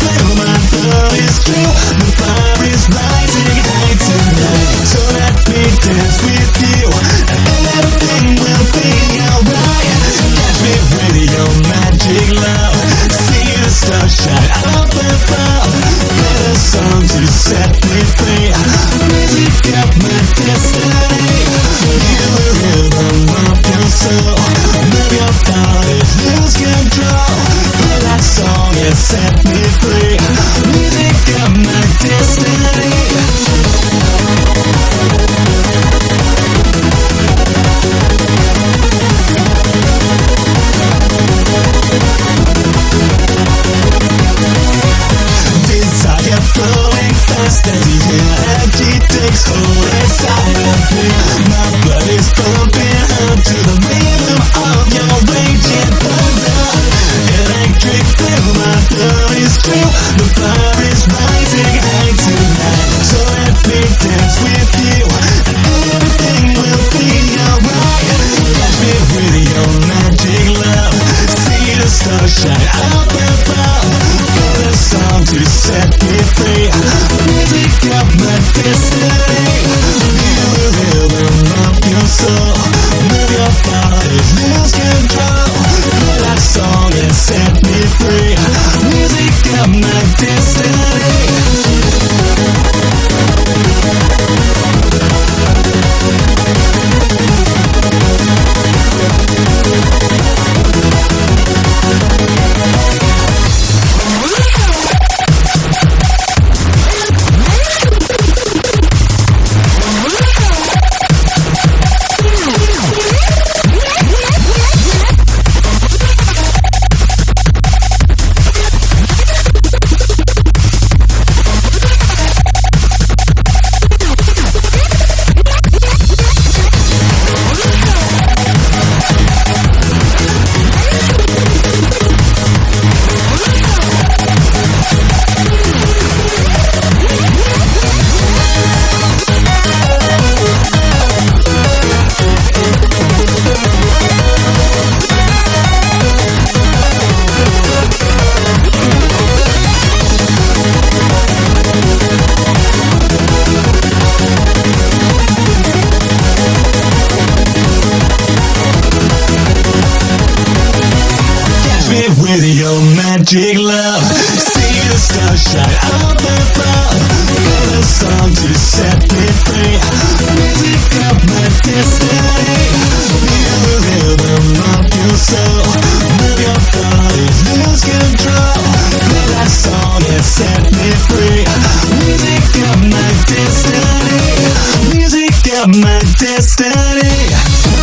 through. My love is true. The fire is rising high tonight. So let me dance with you, and everything will be alright. Catch me with your magic love. See the stars shine up above. Play a song to set me free. Music of my destiny. Feel the rhythm of your soul. Move your body, lose control. Play that song and set me free. Music of my destiny. Desire flowing fast as the energy takes hold inside of me. My blood is pumping up to the rhythm of your raging thunder. Electric feel, my love is true. The fire is rising high tonight. So let me dance with you, and everything will be alright. Catch me with your magic love. See the stars shine up above. Play a song to set me free. Music of my destiny. Feel the rhythm of your soul. Move your body, lose control. Play that song and set me free. Music of my destiny. With your magic love, see the stars shine up above. Play a song to set me free. Music of my destiny. Feel the rhythm of your soul. Move your body, lose control. Play that song and set me free. Music of my destiny. Music of my destiny.